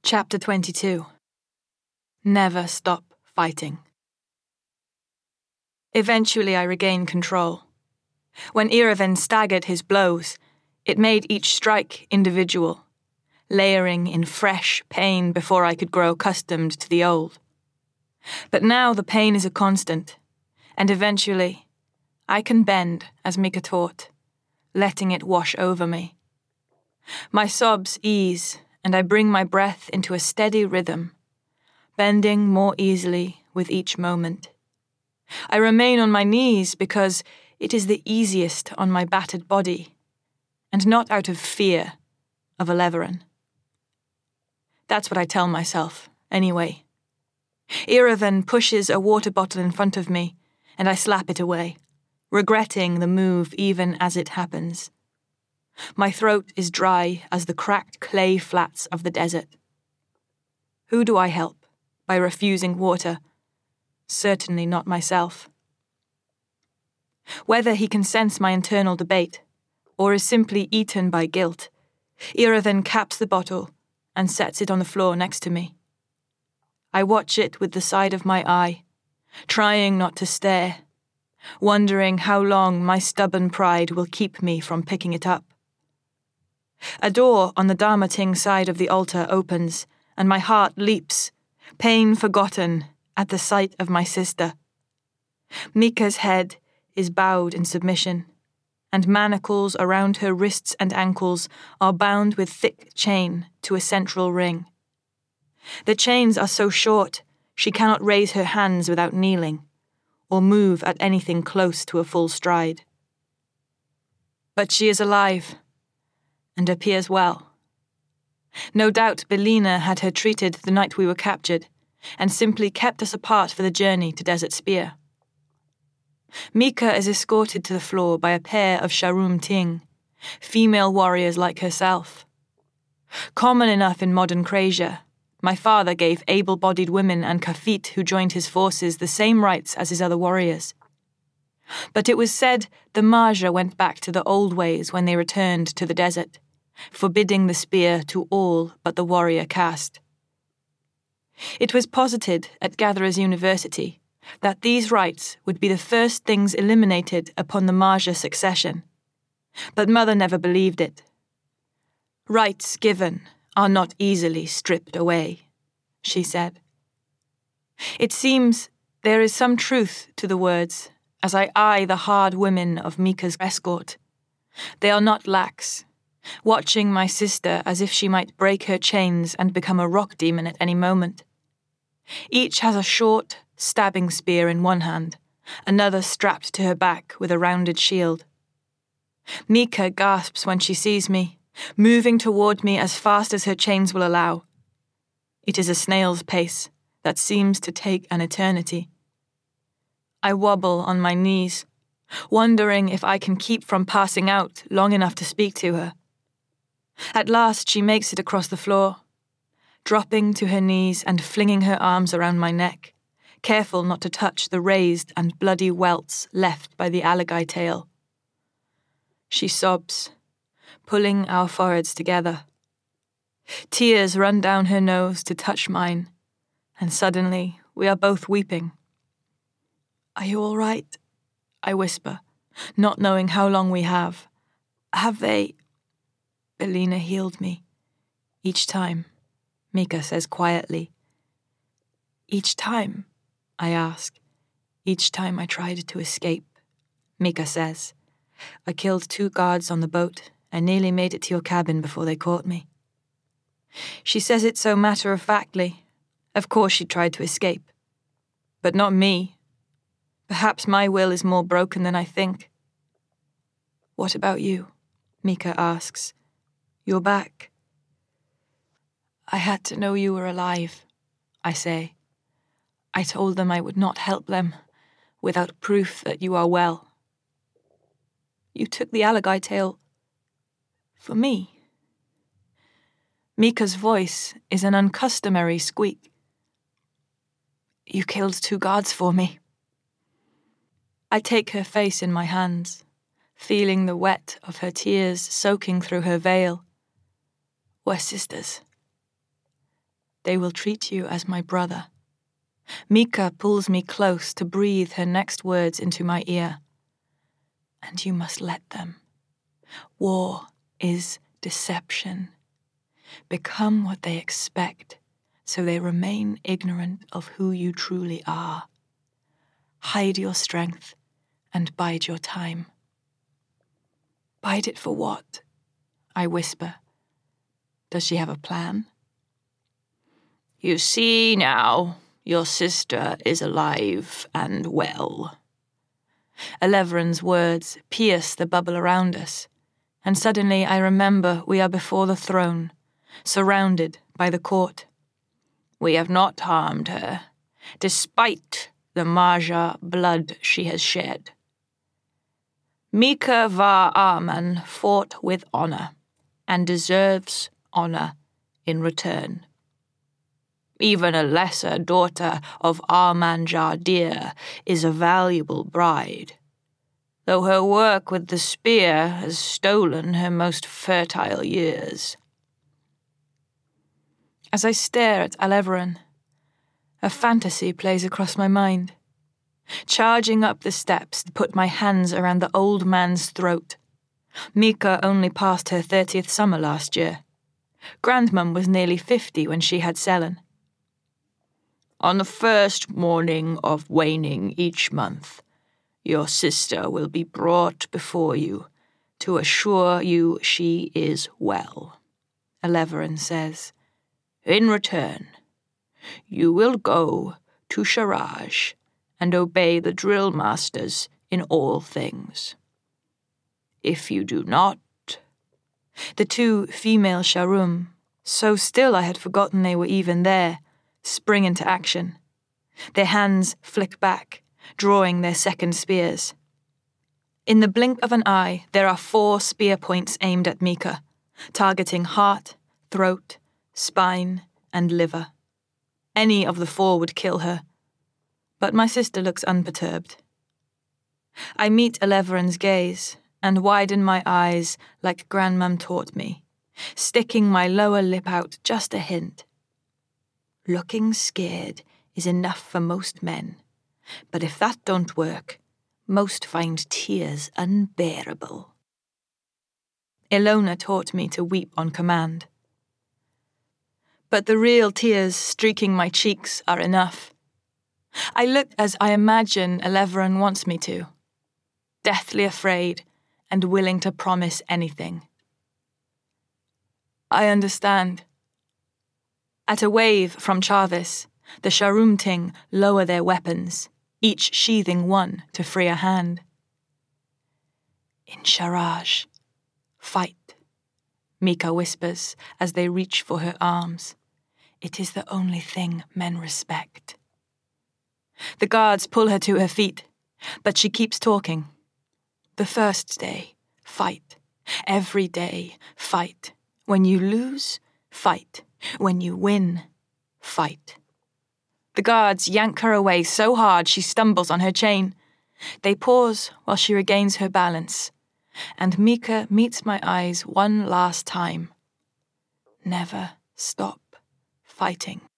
Chapter 22. Never stop fighting. Eventually I regained control. When Iroven staggered his blows, it made each strike individual, layering in fresh pain before I could grow accustomed to the old. But now the pain is a constant, and eventually I can bend as Mika taught, letting it wash over me. My sobs ease, and I bring my breath into a steady rhythm, bending more easily with each moment. I remain on my knees because it is the easiest on my battered body, and not out of fear of Eleveran. That's what I tell myself, anyway. Iroven pushes a water bottle in front of me, and I slap it away, regretting the move even as it happens. My throat is dry as the cracked clay flats of the desert. Who do I help by refusing water? Certainly not myself. Whether he can sense my internal debate, or is simply eaten by guilt, Iroven caps the bottle and sets it on the floor next to me. I watch it with the side of my eye, trying not to stare, wondering how long my stubborn pride will keep me from picking it up. A door on the Dharma Ting side of the altar opens, and my heart leaps, pain forgotten, at the sight of my sister. Mika's head is bowed in submission, and manacles around her wrists and ankles are bound with thick chain to a central ring. The chains are so short she cannot raise her hands without kneeling, or move at anything close to a full stride. But she is alive, and appears well. No doubt Belina had her treated the night we were captured, and simply kept us apart for the journey to Desert Spear. Mika is escorted to the floor by a pair of Sharum Ting, female warriors like herself. Common enough in modern Krasia, my father gave able-bodied women and Kafit who joined his forces the same rights as his other warriors. But it was said the Maja went back to the old ways when they returned to the desert, forbidding the spear to all but the warrior caste. It was posited at Gatherers University that these rights would be the first things eliminated upon the Maja succession, but Mother never believed it. Rights given are not easily stripped away, she said. It seems there is some truth to the words as I eye the hard women of Mika's escort. They are not lax, watching my sister as if she might break her chains and become a rock demon at any moment. Each has a short, stabbing spear in one hand, another strapped to her back with a rounded shield. Mika gasps when she sees me, moving toward me as fast as her chains will allow. It is a snail's pace that seems to take an eternity. I wobble on my knees, wondering if I can keep from passing out long enough to speak to her. At last she makes it across the floor, dropping to her knees and flinging her arms around my neck, careful not to touch the raised and bloody welts left by the Alagai tail. She sobs, pulling our foreheads together. Tears run down her nose to touch mine, and suddenly we are both weeping. "Are you all right?" I whisper, not knowing how long we have. "Have they—" Belina healed me. "Each time," Mika says quietly. "Each time?" I ask. "Each time I tried to escape," Mika says. "I killed 2 guards on the boat and nearly made it to your cabin before they caught me." She says it so matter-of-factly. Of course she tried to escape. But not me. Perhaps my will is more broken than I think. "What about you?" Mika asks. "You're back." "I had to know you were alive," I say. "I told them I would not help them without proof that you are well." "You took the Alagai tail for me?" Mika's voice is an uncustomary squeak. "You killed 2 guards for me." I take her face in my hands, feeling the wet of her tears soaking through her veil. "We're sisters." they will treat you as my brother. Mika pulls me close to breathe her next words into my ear. And you must let them. War is deception. Become what they expect, so they remain ignorant of who you truly are. Hide your strength and bide your time. Bide it for what? I whisper. Does she have a plan? You see now, your sister is alive and well. Elevran's words pierce the bubble around us, and suddenly I remember we are before the throne, surrounded by the court. We have not harmed her, despite the Marja blood she has shed. Mika var Arman fought with honor, and deserves honor in return. Even a lesser daughter of Arman Jardir is a valuable bride, though her work with the spear has stolen her most fertile years. As I stare at Elevran, a fantasy plays across my mind. Charging up the steps to put my hands around the old man's throat. Mika only passed her 30th summer last year. Grandmum was nearly 50 when she had Selen. On the first morning of waning each month, your sister will be brought before you to assure you she is well, Elevran says. In return, you will go to Sharaj and obey the drill masters in all things. If you do not... The two female Sharum, so still I had forgotten they were even there, spring into action. Their hands flick back, drawing their second spears. In the blink of an eye, there are 4 spear points aimed at Mika, targeting heart, throat, spine, and liver. Any of the 4 would kill her, but my sister looks unperturbed. I meet Elevran's gaze and widen my eyes like Grandmum taught me, sticking my lower lip out just a hint. Looking scared is enough for most men, but if that don't work, most find tears unbearable. Ilona taught me to weep on command. But the real tears streaking my cheeks are enough. I look as I imagine Elevran wants me to, deathly afraid and willing to promise anything. I understand. At a wave from Charvis, the Sharumting lower their weapons, each sheathing one to free a hand. In Sharaj, fight, Mika whispers as they reach for her arms. It is the only thing men respect. The guards pull her to her feet, but she keeps talking. The first day, fight. Every day, fight. When you lose, fight. When you win, fight. The guards yank her away so hard she stumbles on her chain. They pause while she regains her balance, and Mika meets my eyes one last time. Never stop fighting.